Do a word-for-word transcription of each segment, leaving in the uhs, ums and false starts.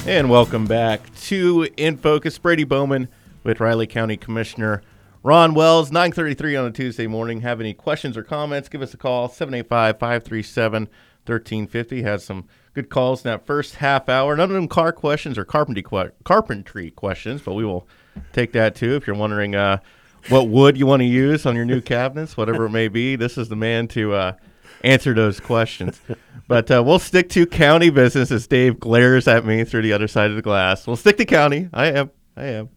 And welcome back to In Focus. Brady Bowman with Riley County Commissioner Ron Wells, nine thirty-three on a Tuesday morning. Have any questions or comments, give us a call, seven eight five, five three seven, one three five zero. Had some good calls in that first half hour. None of them car questions or carpentry, que- carpentry questions, but we will take that too. If you're wondering uh, what wood you want to use on your new cabinets, whatever it may be, this is the man to uh, answer those questions. But uh, we'll stick to county business as Dave glares at me through the other side of the glass. We'll stick to county. I am. I am.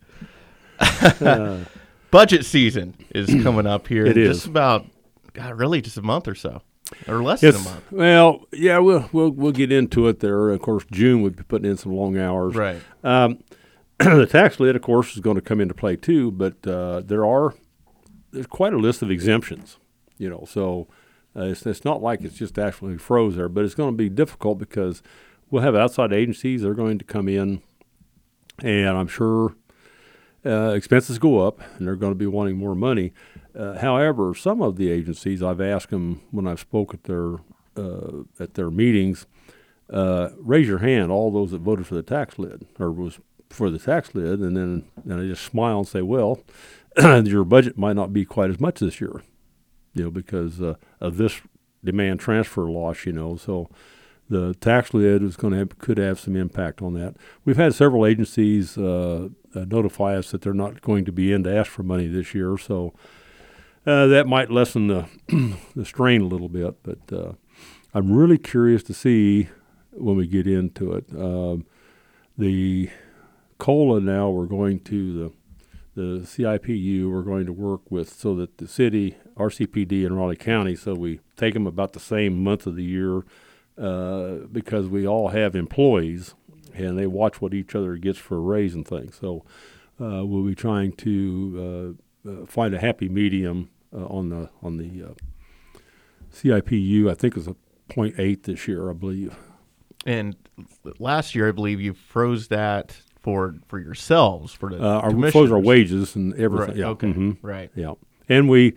uh, Budget season is coming up here. It is. Just about, God, really just a month or so, or less It's, than a month. Well, yeah, we'll we'll we'll get into it there. Of course, June we'll be putting in some long hours. Right. Um, the tax lid, of course, is going to come into play too. But uh, there are there's quite a list of exemptions. You know, so uh, it's it's not like it's just actually froze there, but it's going to be difficult because we'll have outside agencies that are going to come in, and I'm sure. Uh, expenses go up, and they're going to be wanting more money. Uh, however, some of the agencies, I've asked them when I've spoke at their uh, at their meetings, uh, raise your hand, all those that voted for the tax lid or was for the tax lid, and then and I just smile and say, well, your budget might not be quite as much this year, you know, because uh, of this demand transfer loss, you know, so. The tax lid is going to have, could have some impact on that. We've had several agencies uh, uh, notify us that they're not going to be in to ask for money this year, so uh, that might lessen the the strain a little bit. But uh, I'm really curious to see when we get into it. Um, the COLA now we're going to the the C I P U we're going to work with so that the city, R C P D, and Raleigh County, so we take them about the same month of the year. Uh, because we all have employees, and they watch what each other gets for a raise and things. So uh, we'll be trying to uh, uh, find a happy medium uh, on the on the uh, C I P U. I think it's a point eight this year, I believe. And last year, I believe you froze that for for yourselves for the uh, our froze our wages and everything. Right. Yeah. Okay. Mm-hmm. Right. Yeah. And we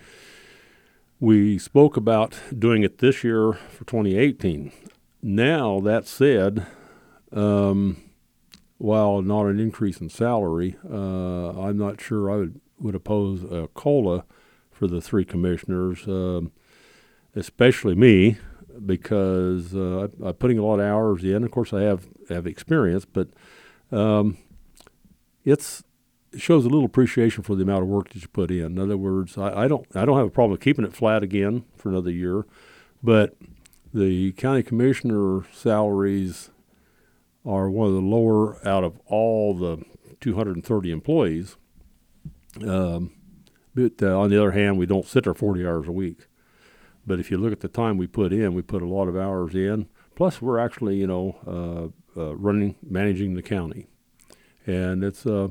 we spoke about doing it this year for twenty eighteen. Now, that said, um, while not an increase in salary, uh, I'm not sure I would, would oppose a COLA for the three commissioners, uh, especially me, because uh, I, I'm putting a lot of hours in. Of course, I have, have experience, but um, it's it shows a little appreciation for the amount of work that you put in. In other words, I, I don't I don't have a problem with keeping it flat again for another year, but the county commissioner salaries are one of the lower out of all the two hundred thirty employees. Um, but uh, on the other hand, we don't sit there forty hours a week. But if you look at the time we put in, we put a lot of hours in. Plus, we're actually, you know, uh, uh, running, managing the county, and it's uh,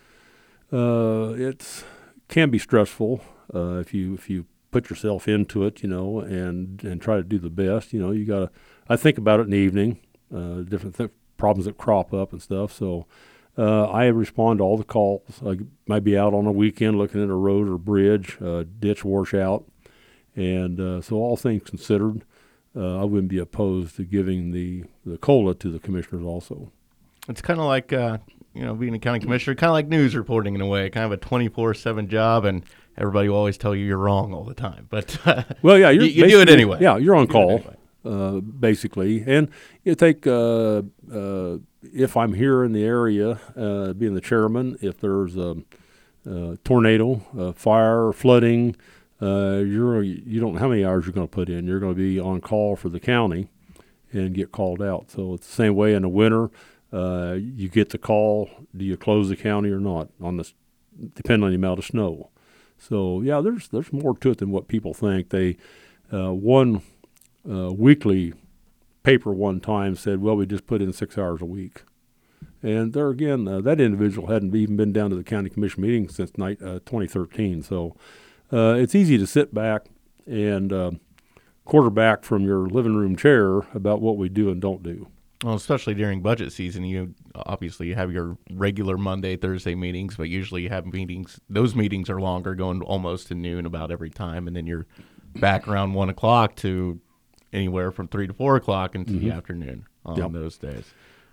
uh, it's can be stressful uh, if you if you. put yourself into it, you know, and, and try to do the best. You know, you got to, I think about it in the evening, uh, different th- problems that crop up and stuff. So uh, I respond to all the calls. I might be out on a weekend looking at a road or bridge, uh, ditch washout. And uh, so all things considered, uh, I wouldn't be opposed to giving the, the COLA to the commissioners also. It's kind of like, uh, you know, being a county commissioner, kind of like news reporting in a way, kind of a twenty-four seven job, and everybody will always tell you you're wrong all the time. But uh, well, yeah, you're you, you do it anyway. Yeah, you're on you call, anyway. uh, basically. And you take, uh, uh, if I'm here in the area, uh, being the chairman, if there's a, a tornado, a fire, flooding, uh, you're you don't know how many hours you're going to put in. You're going to be on call for the county and get called out. So it's the same way in the winter. Uh, you get the call, do you close the county or not, on the, depending on the amount of snow. So, yeah, there's there's more to it than what people think. They uh, one uh, weekly paper one time said, well, we just put in six hours a week. And there again, uh, that individual hadn't even been down to the county commission meeting since night, uh, twenty thirteen. So uh, it's easy to sit back and uh, quarterback from your living room chair about what we do and don't do. Well, especially during budget season, you obviously have your regular Monday, Thursday meetings, but usually you have meetings. Those meetings are longer, going almost to noon about every time, and then you're back around one o'clock to anywhere from three to four o'clock into mm-hmm. the afternoon on yep. those days.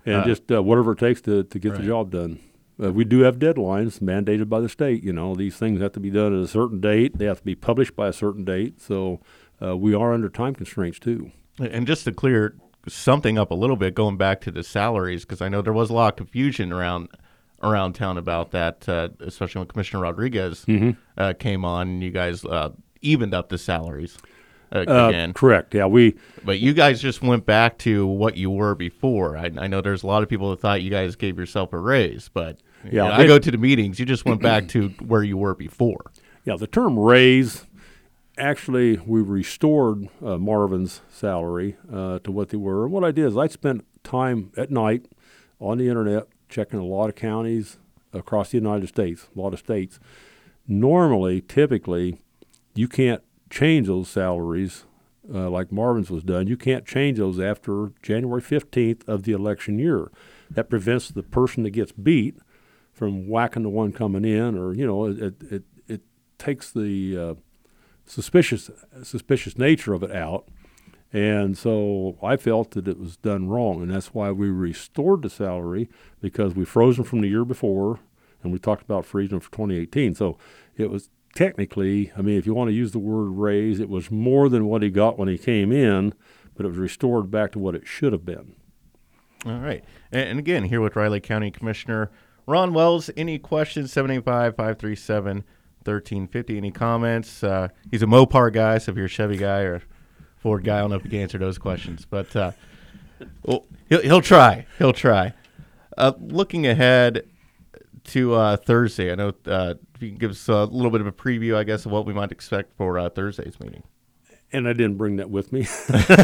and Uh, just uh, whatever it takes to, to get right. the job done. Uh, we do have deadlines mandated by the state. You know, these things have to be done at a certain date. They have to be published by a certain date. So uh, we are under time constraints too. And just to clear something up a little bit, going back to the salaries, because I know there was a lot of confusion around around town about that, uh, especially when Commissioner Rodriguez Mm-hmm. uh, came on and you guys uh, evened up the salaries uh, Uh, again. correct. Yeah, we But you guys just went back to what you were before. I, I know there's a lot of people that thought you guys gave yourself a raise, but Yeah, you know, they- I go to the meetings. You just went back to where you were before. yeah the term raise. Actually, we restored uh, Marvin's salary uh, to what they were. And what I did is I spent time at night on the internet checking a lot of counties across the United States, a lot of states. Normally, typically, you can't change those salaries uh, like Marvin's was done. You can't change those after January fifteenth of the election year. That prevents the person that gets beat from whacking the one coming in, or, you know, it, it, it takes the uh, suspicious suspicious nature of it out. And so I felt that it was done wrong, and that's why we restored the salary, because we froze them from the year before, and we talked about freezing them for twenty eighteen. So it was technically, I mean, if you want to use the word raise, it was more than what he got when he came in, but it was restored back to what it should have been. All right. And, and again, here with Riley County Commissioner Ron Wells. Any questions? seven eight five, five three seven, one three five zero. Any comments? Uh, he's a Mopar guy, so if you're a Chevy guy or Ford guy, I don't know if you can answer those questions. But uh, well, he'll, he'll try. He'll try. Uh, looking ahead to uh, Thursday, I know uh, if you can give us a little bit of a preview, I guess, of what we might expect for uh, Thursday's meeting. And I didn't bring that with me.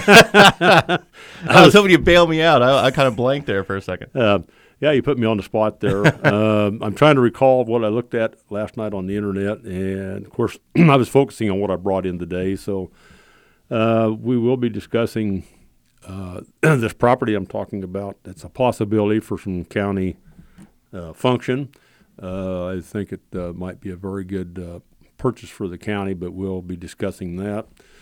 I was hoping you'd bail me out. I, I kind of blanked there for a second. Uh, yeah, you put me on the spot there. um, I'm trying to recall what I looked at last night on the internet, and of course, I was focusing on what I brought in today. So uh, we will be discussing uh, this property I'm talking about. It's a possibility for some county uh, function. Uh, I think it uh, might be a very good uh, purchase for the county, but we'll be discussing that.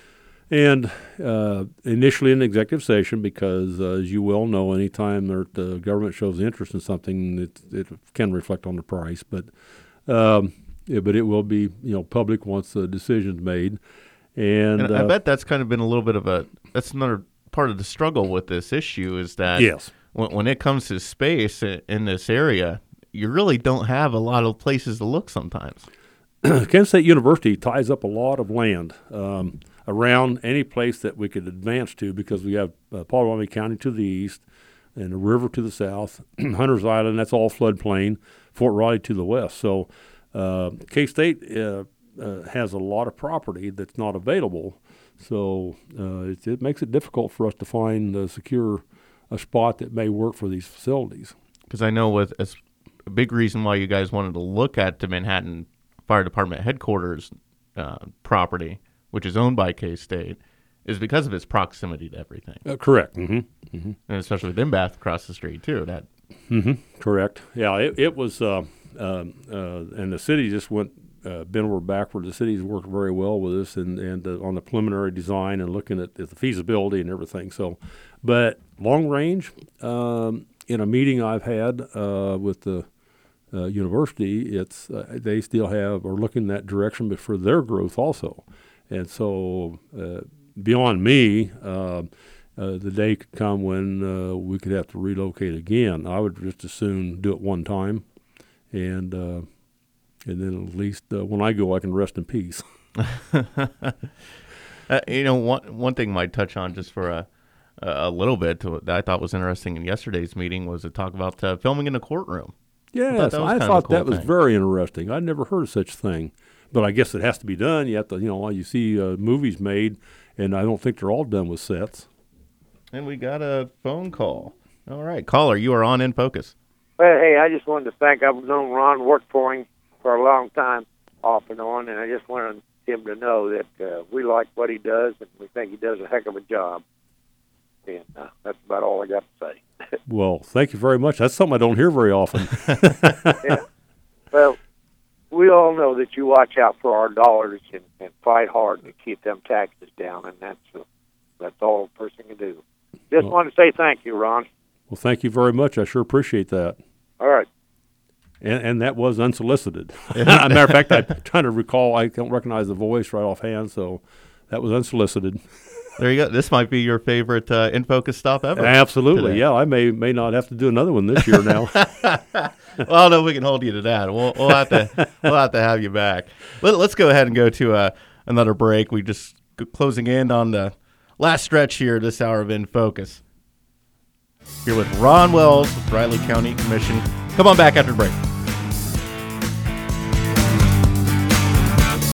And uh, initially in executive session, because uh, as you well know, anytime that the government shows interest in something, it, it can reflect on the price. But um, yeah, but it will be, you know, public once the decision's made. And, And uh, I bet that's kind of been a little bit of a that's another part of the struggle with this issue is that yes, when, when it comes to space i- in this area, you really don't have a lot of places to look sometimes. Kansas State University ties up a lot of land um, around any place that we could advance to, because we have uh, Potawatomi County to the east and the river to the south, Hunter's Island, that's all floodplain, Fort Riley to the west. So uh, K-State uh, uh, has a lot of property that's not available. So uh, it, it makes it difficult for us to find a secure a spot that may work for these facilities. Because I know with as a big reason why you guys wanted to look at the Manhattan Fire Department headquarters uh, property, which is owned by K-State, is because of its proximity to everything. Uh, correct. Mm-hmm. Mm-hmm. And especially with Imbath across the street, too. That Mm-hmm. Correct. Yeah, it, it was, uh, um, uh, and the city just went uh, bent over backward. The city's worked very well with us and, and uh, on the preliminary design and looking at, at the feasibility and everything. So, but long range, um, in a meeting I've had uh, with the uh, university, it's uh, they still have are looking in that direction, but for their growth also. And so, uh, beyond me. Uh, Uh, the day could come when uh, we could have to relocate again. I would just as soon do it one time, and uh, and then at least uh, when I go, I can rest in peace. uh, you know, one one thing might touch on just for a a little bit to, that I thought was interesting in yesterday's meeting was to talk about uh, filming in the courtroom. Yes, that was I kind of a thought cool that was thing. very interesting. I'd never heard of such a thing, but I guess it has to be done. You have to, you know, you see uh, movies made, and I don't think they're all done with sets. And we got a phone call. All right, caller, you are on In Focus. Well, hey, I just wanted to thank, I've known Ron, worked for him for a long time, off and on, and I just wanted him to know that uh, we like what he does, and we think he does a heck of a job. And uh, that's about all I got to say. Well, thank you very much. That's something I don't hear very often. Yeah. Well, we all know that you watch out for our dollars and, and fight hard to keep them taxes down, and that's uh, that's all a person can do. Just Well, want to say thank you, Ron. Well, thank you very much. I sure appreciate that. All right. And, and that was unsolicited. As a matter of fact, I'm trying to recall. I don't recognize the voice right offhand, so that was unsolicited. There you go. This might be your favorite uh, In Focus stop ever. Absolutely. today. Yeah, I may may not have to do another one this year now. Well, no, we can hold you to that. We'll, we'll have to we'll have to have you back. Let, let's go ahead and go to uh, another break. We just g- closing in on the last stretch here this hour of In Focus. Here with Ron Wells with Riley County Commission. Come on back after the break.